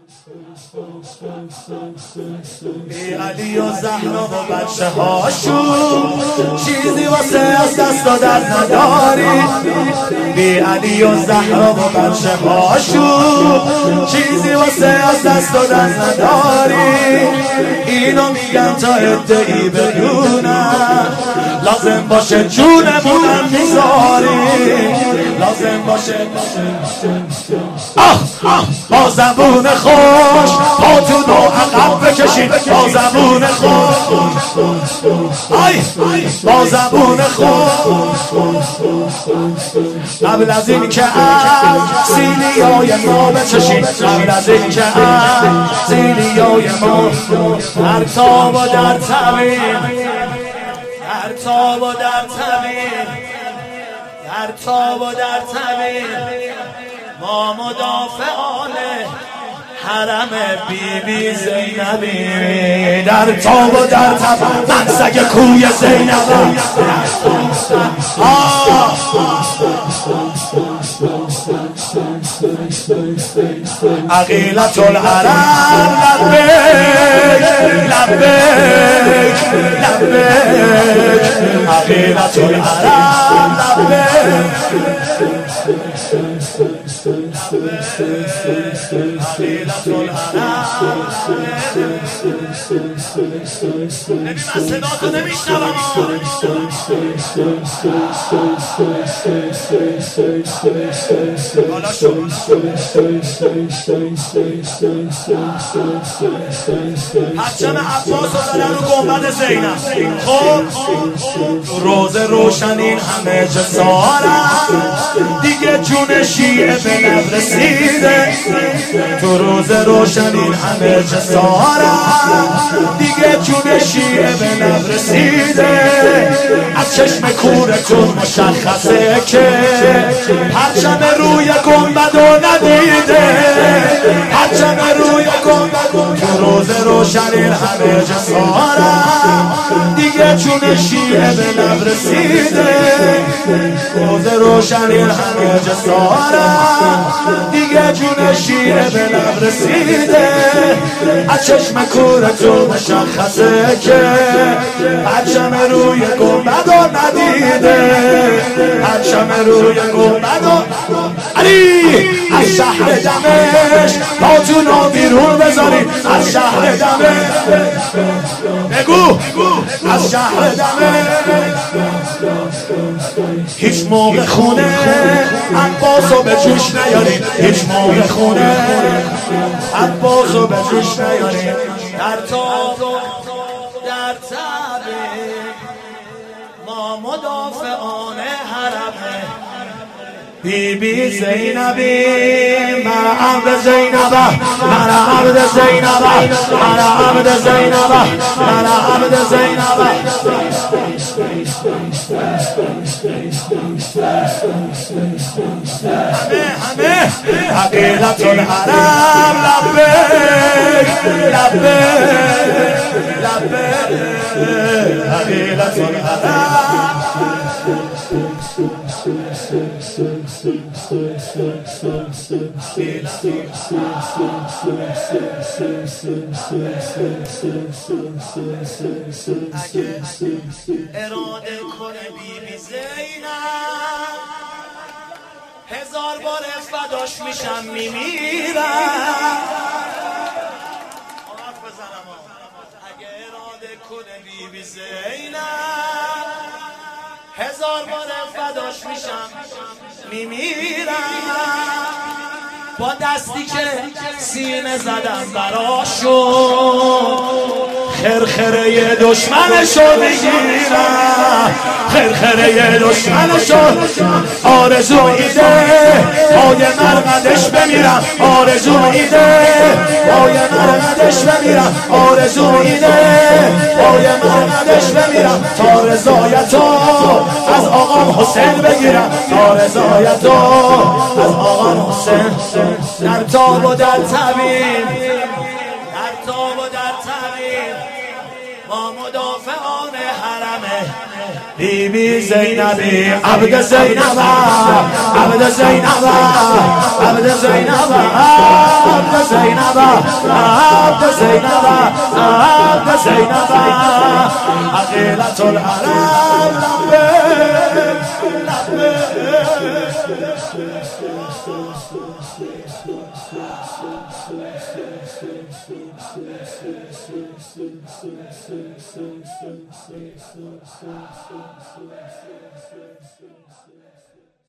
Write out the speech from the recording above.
بی علی و زهرا و بچه هاشون چیزی واسه از دست دادن نداری. بی علی و زهرا و بچه هاشون چیزی واسه از دست دادن نداری. اینو میگم تا ادعی بدونم لازم باشه جونمونم میذاری. لازم باشه با زبون خوش پاتون رو عقب بکشید. با زبون خوش با زبون خوش قبل از این که سیلیای ما بچشید. قبل از این که سیلیای ما در تاب و در تبین، در تاب و در تبین، در تاب و در تبین ما مدافعان حرم بی بی زینبی. در تاب و در تبین من سگ کوی زینبم. عقیلة الحرم لبیک لبیک لبیک. عقیلة الحرم لبیک عقیلة الحرم. نبی من صدا تو نمیشنوم. بالا شو پرچم عباس رو دادن رو گنبد زینب. خب روز روشن این همه جسارت دیگه جون شیعه به لب رسیده. تو روز روشن این همه جسارت دیگه جون شیعه به لب رسیده. از چشم کورتون مشخصه که پرچم روی گنبد رو ندیده. پرچم روی گنبد تو روز روشن این همه جسارت دیگه چون شیعه به لب رسیده. روز روشن این همه جسارت دیگه جون شیعه به لب رسیده. از چشم کورتون مشخصه که پرچم روی گنبد رو ندیده. پرچم روی گنبد رو علی از شهر دمشق پاتونو بیرون بذارید. از شهر دمشق بگو از شهر دمشق هیچ موقع خونه عباسو به جوش نیارید. هیچ موقع خونه عباسو به جوش نیارید. در تاب و در تبین ما مدافعان حرمه بی بی زینبی. مرا عبد زینبه، مرا عبد زینبه، مرا عبد زینبه، مرا عبد زینبه. همه عقیلة الحرم لبیک لبیک لبیک. عقیلة الحرم اگه اراده کنه بی بی زینب هزار بار فداش میشم میمیرم. اگه اراده کنه بی بی زینب هزار بار فداش میشم میمیرم. با دستی که سینه زدم براشون خرخره دشمنشو میگیرم. خرخره دشمنشو آرزو ایده پای مرقدش بمیرم. آرزو ایده پای مرقدش بمیرم. آرزو ایده پای مرقدش بمیرم. تا رضایتو از آقام حسین بگیرم. تا رضایتو از آقام حسین. در تاب و در تبین، در تاب و در تبین ما مدافعان حرمه بیبی زینبی عبد زینب عبد زینب عبد زینب عبد زینب عبد زینب عبد زینب عقیلة العرب لبیک